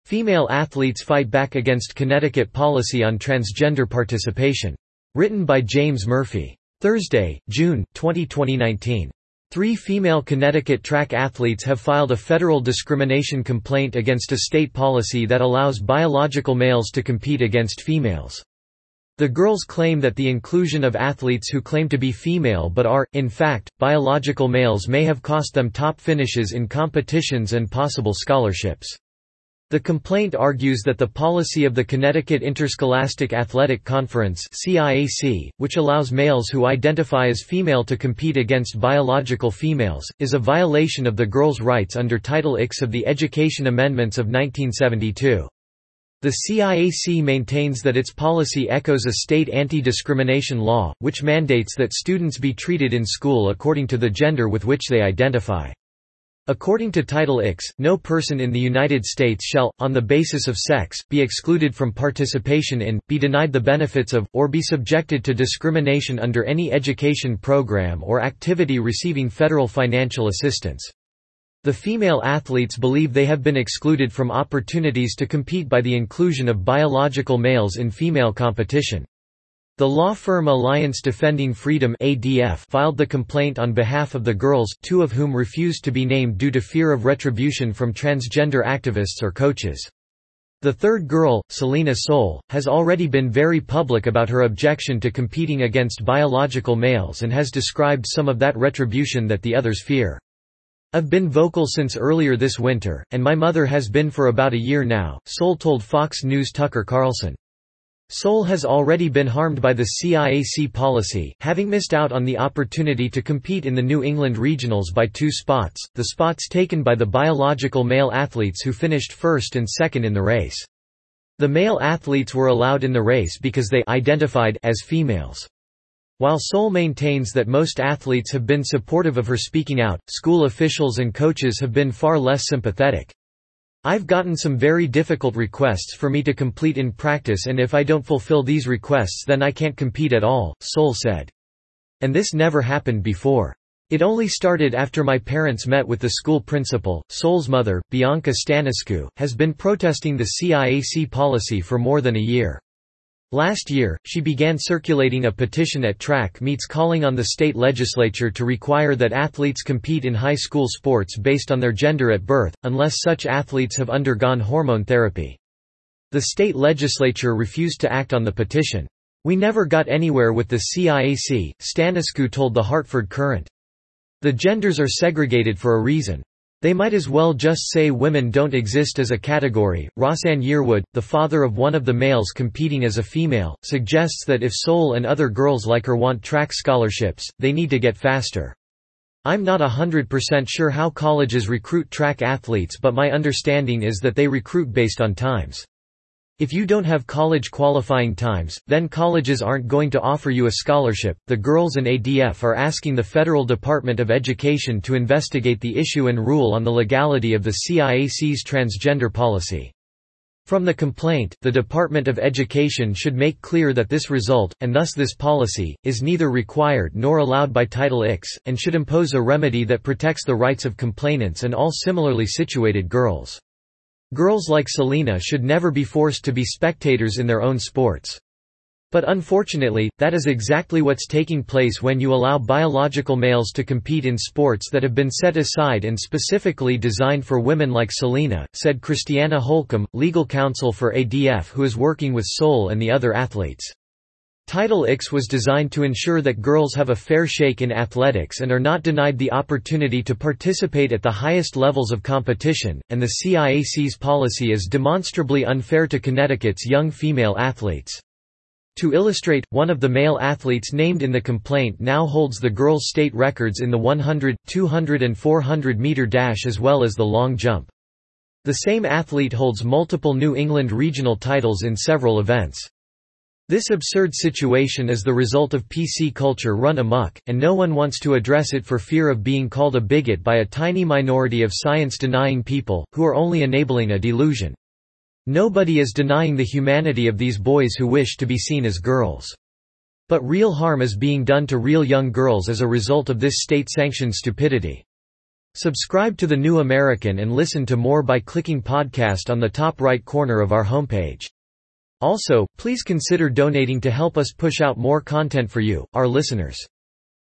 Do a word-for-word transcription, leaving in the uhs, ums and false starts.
Female athletes fight back against Connecticut policy on transgender participation. Written by James Murphy. Thursday, June twentieth twenty nineteen. Three female Connecticut track athletes have filed a federal discrimination complaint against a state policy that allows biological males to compete against females. The girls claim that the inclusion of athletes who claim to be female but are, in fact, biological males may have cost them top finishes in competitions and possible scholarships. The complaint argues that the policy of the Connecticut Interscholastic Athletic Conference (C I A C), which allows males who identify as female to compete against biological females, is a violation of the girls' rights under Title six of the Education Amendments of nineteen seventy-two. The C I A C maintains that its policy echoes a state anti-discrimination law, which mandates that students be treated in school according to the gender with which they identify. According to Title six, no person in the United States shall, on the basis of sex, be excluded from participation in, be denied the benefits of, or be subjected to discrimination under any education program or activity receiving federal financial assistance. The female athletes believe they have been excluded from opportunities to compete by the inclusion of biological males in female competition. The law firm Alliance Defending Freedom (A D F) filed the complaint on behalf of the girls, two of whom refused to be named due to fear of retribution from transgender activists or coaches. The third girl, Selena Soule, has already been very public about her objection to competing against biological males and has described some of that retribution that the others fear. "I've been vocal since earlier this winter, and my mother has been for about a year now," Soule told Fox News' Tucker Carlson. Soule has already been harmed by the C I A C policy, having missed out on the opportunity to compete in the New England Regionals by two spots, the spots taken by the biological male athletes who finished first and second in the race. The male athletes were allowed in the race because they identified as females. While Soule maintains that most athletes have been supportive of her speaking out, school officials and coaches have been far less sympathetic. "I've gotten some very difficult requests for me to complete in practice, and if I don't fulfill these requests then I can't compete at all," Soule said. "And this never happened before. It only started after my parents met with the school principal." Soule's mother, Bianca Stanescu, has been protesting the C I A C policy for more than a year. Last year, she began circulating a petition at track meets calling on the state legislature to require that athletes compete in high school sports based on their gender at birth, unless such athletes have undergone hormone therapy. The state legislature refused to act on the petition. "We never got anywhere with the C I A C," Stanescu told the Hartford Courant. "The genders are segregated for a reason. They might as well just say women don't exist as a category." Rossann Yearwood, the father of one of the males competing as a female, suggests that if Soule and other girls like her want track scholarships, they need to get faster. "I'm not one hundred percent sure how colleges recruit track athletes, but my understanding is that they recruit based on times. If you don't have college qualifying times, then colleges aren't going to offer you a scholarship." The girls and A D F are asking the Federal Department of Education to investigate the issue and rule on the legality of the C I A C's transgender policy. From the complaint, the Department of Education should make clear that this result, and thus this policy, is neither required nor allowed by Title six, and should impose a remedy that protects the rights of complainants and all similarly situated girls. Girls like Selena should never be forced to be spectators in their own sports. But unfortunately, that is exactly what's taking place when you allow biological males to compete in sports that have been set aside and specifically designed for women like Selena, said Christiana Holcomb, legal counsel for A D F who is working with Soule and the other athletes. Title six was designed to ensure that girls have a fair shake in athletics and are not denied the opportunity to participate at the highest levels of competition, and the C I A C's policy is demonstrably unfair to Connecticut's young female athletes. To illustrate, one of the male athletes named in the complaint now holds the girls' state records in the one hundred, two hundred and four hundred meter dash as well as the long jump. The same athlete holds multiple New England regional titles in several events. This absurd situation is the result of P C culture run amok, and no one wants to address it for fear of being called a bigot by a tiny minority of science-denying people, who are only enabling a delusion. Nobody is denying the humanity of these boys who wish to be seen as girls. But real harm is being done to real young girls as a result of this state-sanctioned stupidity. Subscribe to The New American and listen to more by clicking podcast on the top right corner of our homepage. Also, please consider donating to help us push out more content for you, our listeners.